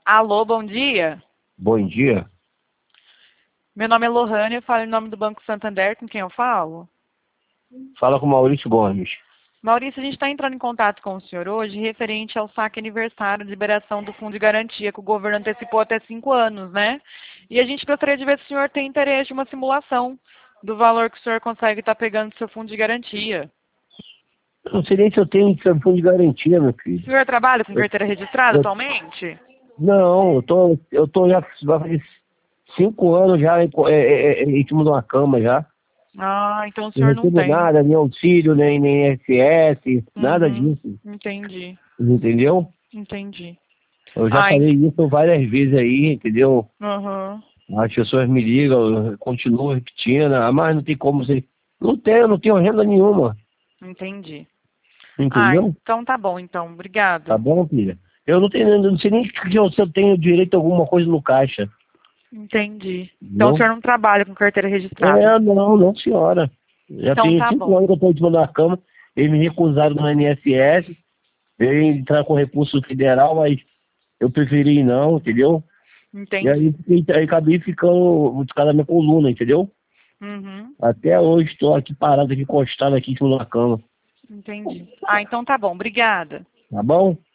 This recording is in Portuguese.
Alô, bom dia. Bom dia. Meu nome é Lohane, eu falo em nome do Banco Santander, com quem eu falo? Fala com o Maurício Gomes. Maurício, a gente está entrando em contato com o senhor hoje referente ao saque aniversário de liberação do Fundo de Garantia, que o governo antecipou até 5 anos, né? E a gente gostaria de ver se o senhor tem interesse em uma simulação do valor que o senhor consegue estar pegando do seu Fundo de Garantia. Eu não sei nem se eu tenho fundo de garantia, meu O filho. senhor trabalha com Eu, carteira registrada eu- atualmente? não, eu tô já vai fazer 5 anos já em cima de uma cama já. Ah, então o Não senhor não recebo tem. nada, nem auxílio, nem SS, nada Uhum, disso. entendi, Entendeu? entendi. Eu já Ai, falei isso várias vezes aí, entendeu? aham, As pessoas me ligam, eu continuo repetindo, mas não tem como você. Não tenho renda nenhuma. entendi. Ah, Entendeu? então tá bom, então. Tá Obrigado. bom, filha? Eu não sei nem se eu tenho direito a alguma coisa no caixa. Entendi. Então o Entendeu? senhor não trabalha com carteira registrada. É, não, senhora. Já Então tem tá 5 bom. anos que eu estou em cima da cama. Eles me recusaram no INSS. Veio entrar com recurso federal, mas eu preferi não, entendeu? E Entendi. aí acabei ficando da minha coluna, entendeu? Uhum, Até hoje estou aqui parado, aqui encostado aqui em cima da cama. entendi. Ah, então tá bom. Obrigada. Tá bom?